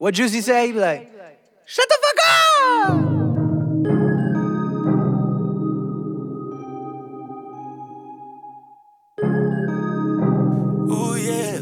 What Juicy say? He be like, shut the fuck up! Ooh, yeah.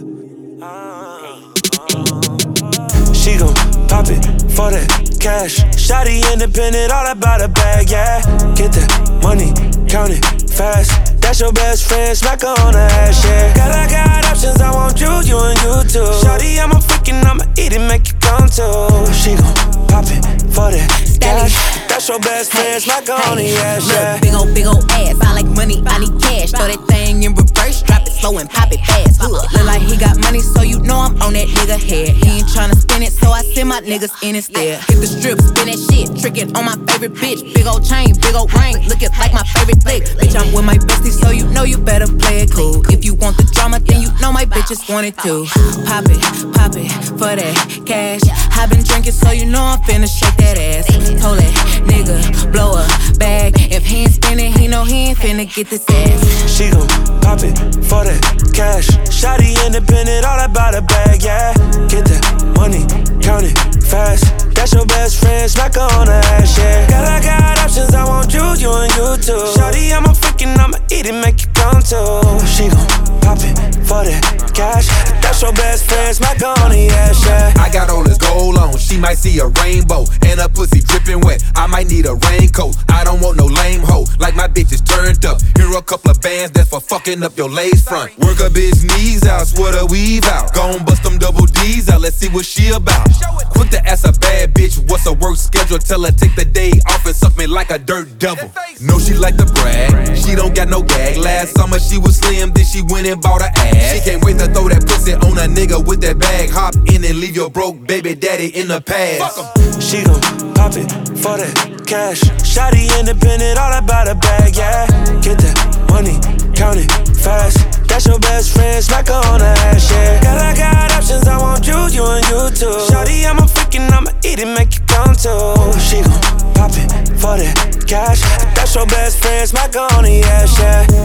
She gon' pop it for that cash. Shawty independent, all about a bag, yeah. Get that money, count it fast. That's your best friend, smack her on the ass, yeah. I got options, I want you, you and you too. Shawty, I'm a freaking, I'ma eat it, make you come too. She gon' pop it for that cash. That's your best friend, smack her on the ass, yeah. Look, big old ass, I like money, I need cash. Throw that thing in reverse, drop it slow and pop it fast. Look like he got money, so you know I'm on that nigga head. He ain't tryna spin it, so I send my niggas in instead. Hit the strip, spin that shit, trickin' on my favorite bitch. Big old chain, big old ring, lookin' like my favorite flick. Bitch, I'm with my bestie, so you know you better play it cool. If you want the drama, then you know my bitches want it too. Pop it for that cash. I been drinking, so you know I'm finna shake that ass. Told that nigga, blow a bag. If he ain't spinning, he know he ain't finna get this ass. She gon' pop it for that cash. Shawty independent, all about a bag, yeah. Get that money, count it fast. That's your best friend, smack her on the ass, yeah. I got options, I want you, you and you too. Shawty, I'm a freaking, I'ma eat it, make you come too. She gon' pop it for that cash. That's your best friend, smack her on the ass, yeah. I got all this gold on, she might see a rainbow. And her pussy dripping wet, I might need a raincoat. I don't want no lame hoe, like my bitch is turned up. Here a couple of bands that's for fucking up your lace front. Work a bitch knees out, sweat her weave out. Gon' bust them double D's out, let's see what she about. Quick to ask a bad bitch, what's her work schedule? Tell her take the day off and suck me like a dirt devil. Know she like to brag, she don't got no gag. Last summer she was slim, then she went and bought her ass. She can't wait to throw that pussy on a nigga with that bag. Hop in and leave your broke baby daddy in the past. She gon' pop it for that cash. Shawty independent, all about a bag, yeah. Get that money, count it fast. That's your best friend, smack her on the ass, yeah. I got options, I want you, you and you too. Shawty, I'm a freaking, I'ma eat it, make you come too. She gon' pop it for that cash. That's your best friend, smack her on the ass, yeah.